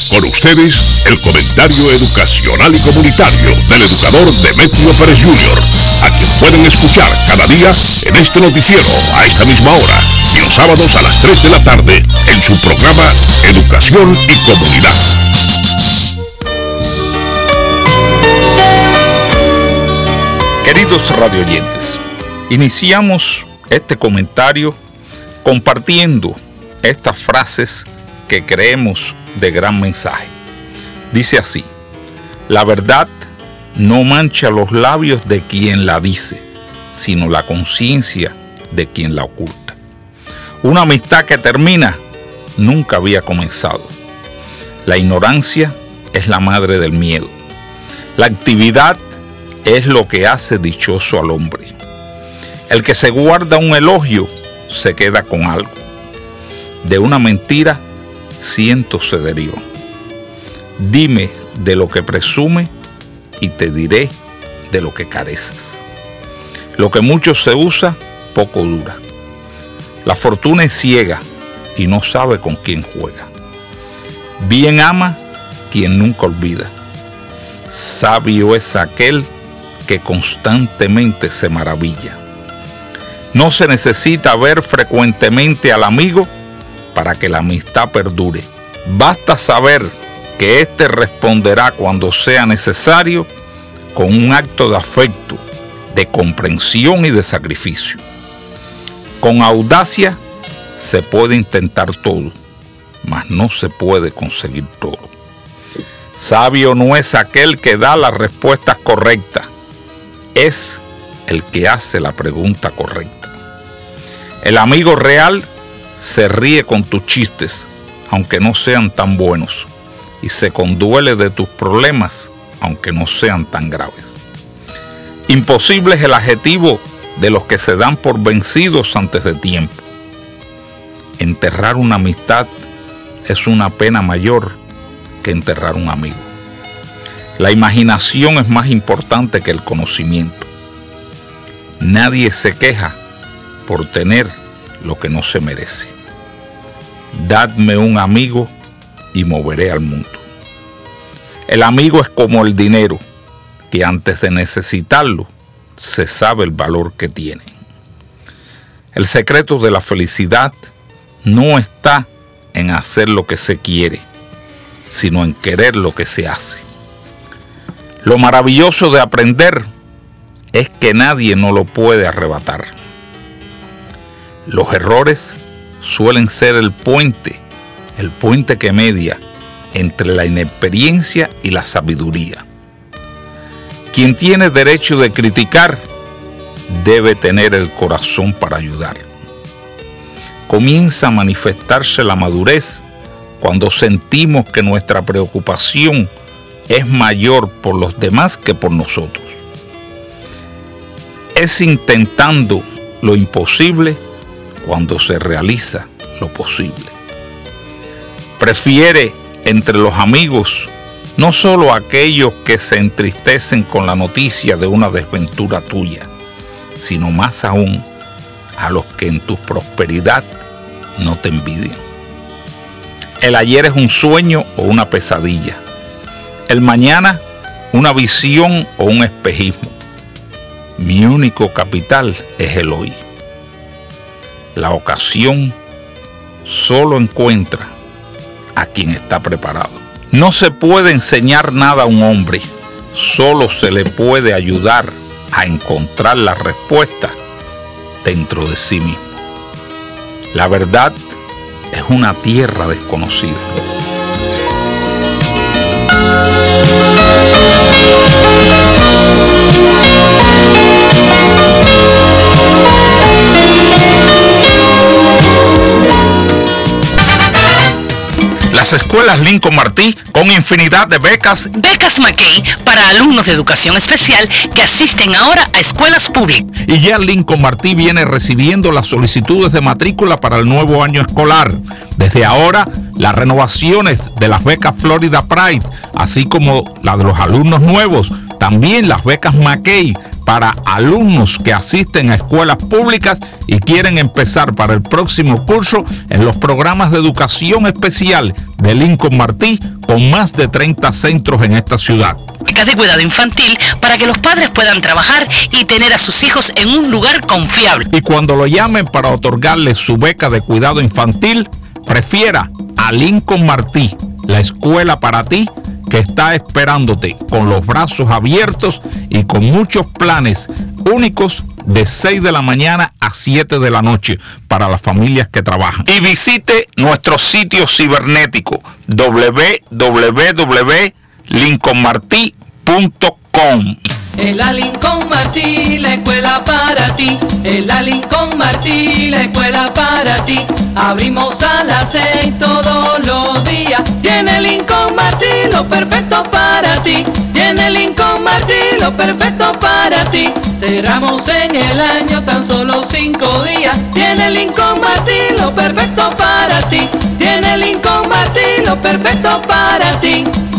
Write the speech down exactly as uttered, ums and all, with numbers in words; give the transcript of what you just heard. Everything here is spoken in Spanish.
Con ustedes, el comentario educacional y comunitario del educador Demetrio Pérez junior, a quien pueden escuchar cada día en este noticiero a esta misma hora y los sábados a las tres de la tarde en su programa Educación y Comunidad. Queridos radioyentes, iniciamos este comentario compartiendo estas frases que creemos de gran mensaje. Dice así: la verdad no mancha los labios de quien la dice, sino la conciencia de quien la oculta. Una amistad que termina nunca había comenzado. La ignorancia es la madre del miedo. La actividad es lo que hace dichoso al hombre. El que se guarda un elogio se queda con algo. De una mentira, ciento se derivó. Dime de lo que presume y te diré de lo que careces. Lo que mucho se usa, poco dura. La fortuna es ciega y no sabe con quién juega. Bien ama quien nunca olvida. Sabio es aquel que constantemente se maravilla. No se necesita ver frecuentemente al amigo para que la amistad perdure. Basta saber que éste responderá cuando sea necesario con un acto de afecto, de comprensión y de sacrificio. Con audacia se puede intentar todo, mas no se puede conseguir todo. Sabio no es aquel que da las respuestas correctas, es el que hace la pregunta correcta. El amigo real se ríe con tus chistes, aunque no sean tan buenos, y se conduele de tus problemas, aunque no sean tan graves. Imposible es el adjetivo de los que se dan por vencidos antes de tiempo. Enterrar una amistad es una pena mayor que enterrar un amigo. La imaginación es más importante que el conocimiento. Nadie se queja por tener lo que no se merece. Dadme un amigo y moveré al mundo. El amigo es como el dinero, que antes de necesitarlo, se sabe el valor que tiene. El secreto de la felicidad no está en hacer lo que se quiere, sino en querer lo que se hace. Lo maravilloso de aprender es que nadie nos lo puede arrebatar. Los errores suelen ser el puente, el puente que media entre la inexperiencia y la sabiduría. Quien tiene derecho de criticar debe tener el corazón para ayudar. Comienza a manifestarse la madurez cuando sentimos que nuestra preocupación es mayor por los demás que por nosotros. Es intentando lo imposible cuando se realiza lo posible. Prefiere entre los amigos no solo a aquellos que se entristecen con la noticia de una desventura tuya, sino más aún a los que en tu prosperidad no te envidian. El ayer es un sueño o una pesadilla. El mañana una visión o un espejismo. Mi único capital es el hoy. La ocasión solo encuentra a quien está preparado. No se puede enseñar nada a un hombre, solo se le puede ayudar a encontrar la respuesta dentro de sí mismo. La verdad es una tierra desconocida. Las escuelas Lincoln Martí con infinidad de becas. Becas McKay para alumnos de educación especial que asisten ahora a escuelas públicas. Y ya Lincoln Martí viene recibiendo las solicitudes de matrícula para el nuevo año escolar. Desde ahora, las renovaciones de las becas Florida Pride, así como la de los alumnos nuevos, también las becas McKay para alumnos que asisten a escuelas públicas y quieren empezar para el próximo curso en los programas de educación especial de Lincoln Martí con más de treinta centros en esta ciudad. Becas de cuidado infantil para que los padres puedan trabajar y tener a sus hijos en un lugar confiable. Y cuando lo llamen para otorgarle su beca de cuidado infantil, prefiera a Lincoln Martí, la escuela para ti, que está esperándote con los brazos abiertos y con muchos planes únicos de seis de la mañana a siete de la noche para las familias que trabajan. Y visite nuestro sitio cibernético doble u doble u doble u punto lincoln martí punto com. En la Lincoln Martí, la escuela para ti. En la Lincoln Martí, la escuela para ti. Abrimos a las seis todos los días. Tiene Lincoln Martí lo perfecto para ti. Tiene Lincoln Martí lo perfecto para ti. Cerramos en el año tan solo cinco días. Tiene Lincoln Martí lo perfecto para ti. Tiene Lincoln Martí lo perfecto para ti.